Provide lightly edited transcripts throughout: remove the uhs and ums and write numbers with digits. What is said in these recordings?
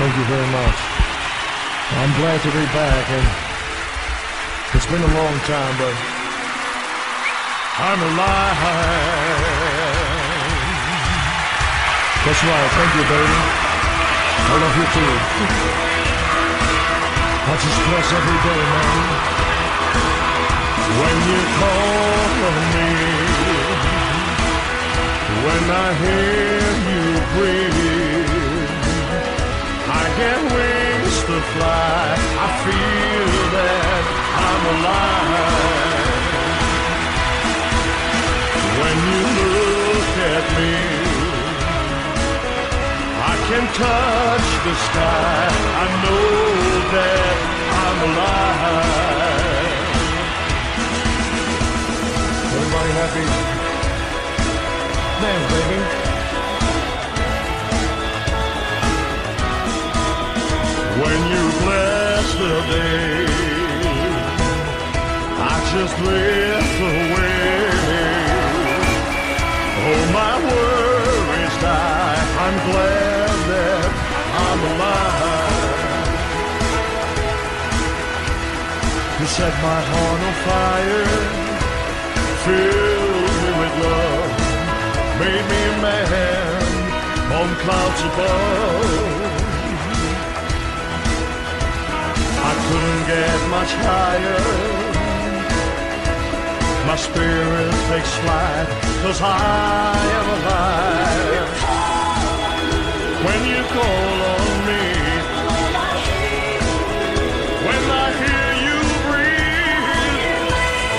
Thank you very much. I'm glad to be back, and it's been a long time, but I'm alive. That's right. Thank you, baby. I love you too. I just bless every day, man. When you call on me, when I hear you breathe, I get wings to fly. I feel that I'm alive. When you look at me, I can touch the sky. I know that I'm alive. Everybody happy? Dance, baby. When you bless the day, I just drift away. Oh, my worries die. I'm glad that I'm alive. You set my heart on fire, filled me with love, made me a man on clouds above. I couldn't get much higher. My spirit takes flight, 'cause I am alive. When you call on me, when I hear you breathe,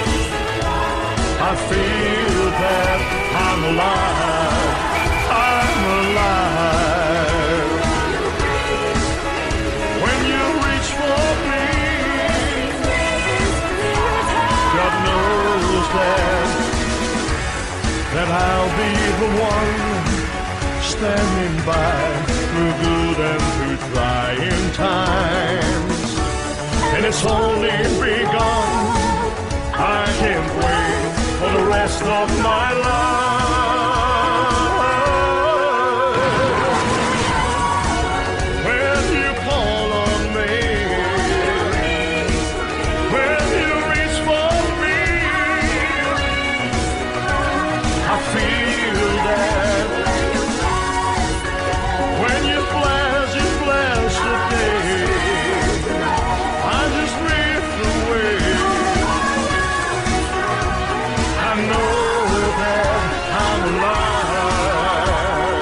I feel that I'm alive. I'm alive. When you reach for me, God knows that I'll be the one standing by through good and through trying times. And it's only begun. I can't wait for the rest of my life. When you call on me, when you reach for me, I feel that. When you bless the day, I just drift away. I know that I'm alive.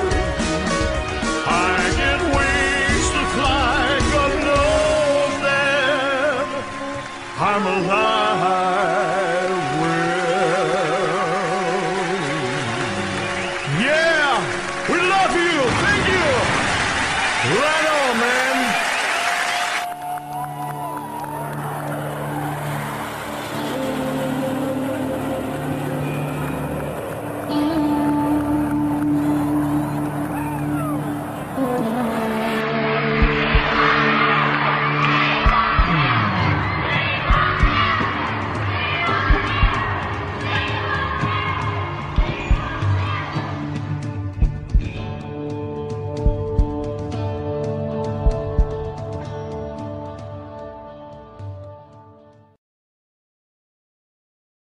I get wings to fly. God knows that I'm alive. Yeah, we love you. Thank you. Right.